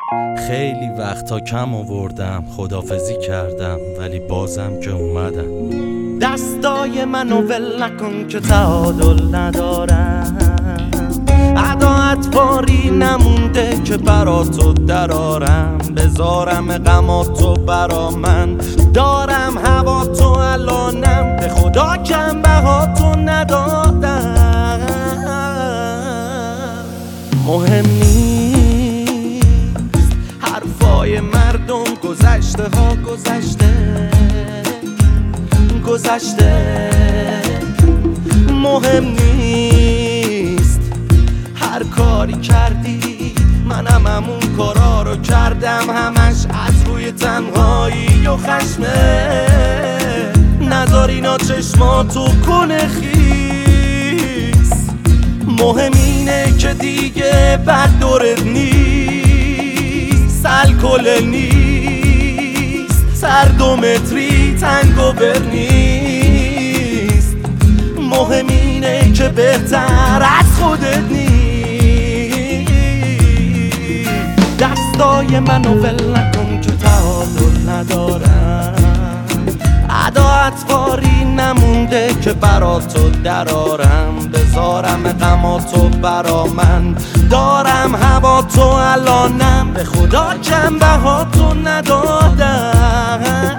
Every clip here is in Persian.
خیلی وقتا کم آوردم، خدافزی کردم ولی بازم که اومدم. دستای منو ول نکن که تعادل ندارم، عداعت باری نمونده که برا تو درارم. بذارم غماتو برا من، دارم هوا تو الانم، به خدا کم بهاتو ندادم. مهم نیست حرفای مردم، گذشته ها گذشته. مهم نیست هر کاری کردی، منم همون کارا رو کردم، همش از روی تنهایی و خشمه. نذار اینا چشماتو کنه خیس. مهم اینه که دیگه بد دورت نیست، الکل نیست، سر 2 متری تنگ و بر نیست. مهم اینه که بهتر از خودت نیست. دستای منو ول نکن که تعادل ندارم، عداعت باری نمونده که برا تو درارم. بذارم غماتو برا من، دارم هوا تو الانم، به خدا کم بهاتو ندادم.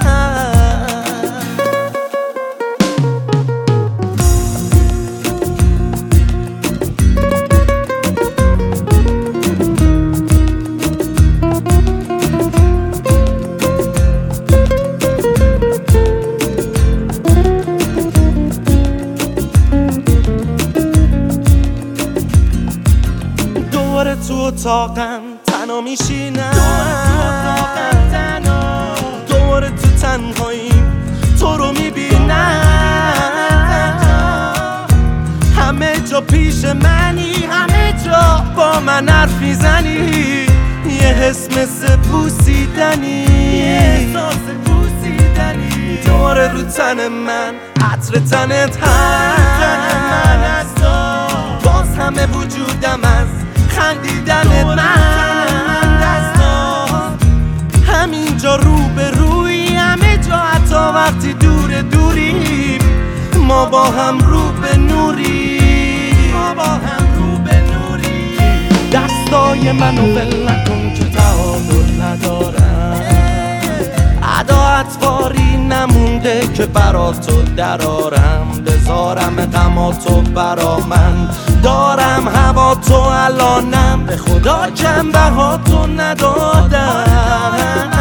تو اتاقم تنها میشینم، دور تو تنهاییم تو رو میبینم. همه جا پیش منی، همه جا با من حرف میزنی. یه حس مثل بوسیدنی، دور رو تن من، عطر تنت هست. باز همه وجودم از خندیدن من دستان. همینجا رو به روی، همه جا حتی وقتی دوریم، ما با هم رو به نوری. دستای منو ول نکن که تعادل ندارم، عداعت باری نمونده که برا تو درارم. بذارم غماتو برا من، دارم هوا تو الانم، به خدا کم بهاتو ندادم.